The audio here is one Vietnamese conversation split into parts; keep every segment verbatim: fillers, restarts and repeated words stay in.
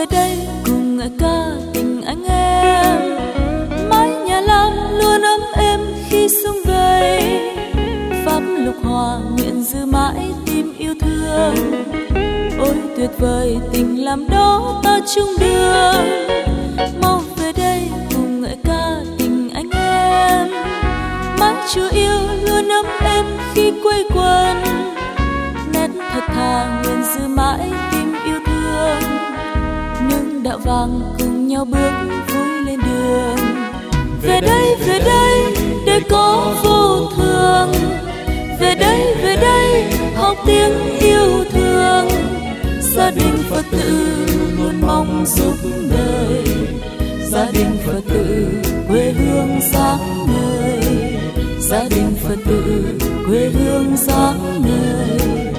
về đây cùng ngợi ca tình anh em, mái nhà lam luôn ấm êm khi sum vầy. Pháp lục hòa nguyện giữ mãi tim yêu thương, ôi tuyệt vời tình làm đó ta chung đường. Mau về đây cùng ngợi ca tình anh em, mái Chúa yêu luôn ấm êm khi quây quần. Nét thật thà nguyện giữ mãi tim yêu thương, nương đạo vàng cùng nhau bước vui lên đường. Về đây, về đây, đời có vô thường. Về đây, về đây, học tiếng yêu thương. Gia đình Phật tử luôn mong giúp đời, gia đình Phật tử quê hương sáng ngời, gia đình Phật tử quê hương sáng ngời.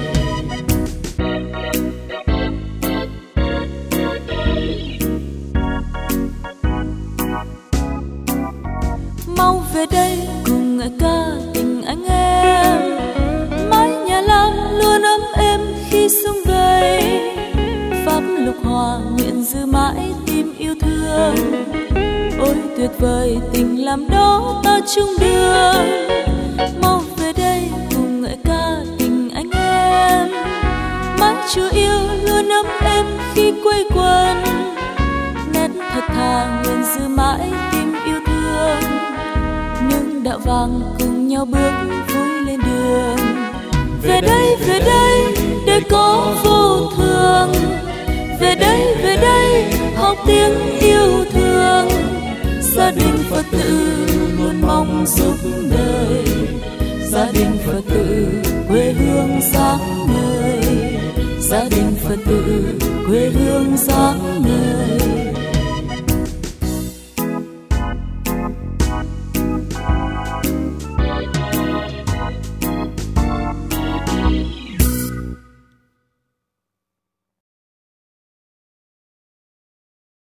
Mau về đây cùng ngợi ca tình anh em, mái nhà lam luôn ấm êm khi sum vầy. Pháp lục hòa nguyện giữ mãi tim yêu thương, ôi tuyệt vời tình làm đó ta chung đường. Mau về đây cùng ngợi ca tình anh em, mái Chúa yêu luôn ấm êm khi quây quần. Nét thật thà nguyện giữ mãi tim yêu thương, nương đạo vàng cùng nhau bước vui lên đường. Về đây, về đây, đời có vô thường. Về đây, về đây, học tiếng yêu thương. Gia đình Phật tử luôn mong giúp đời, gia đình Phật tử quê hương sáng ngời, gia đình Phật tử quê hương sáng ngời.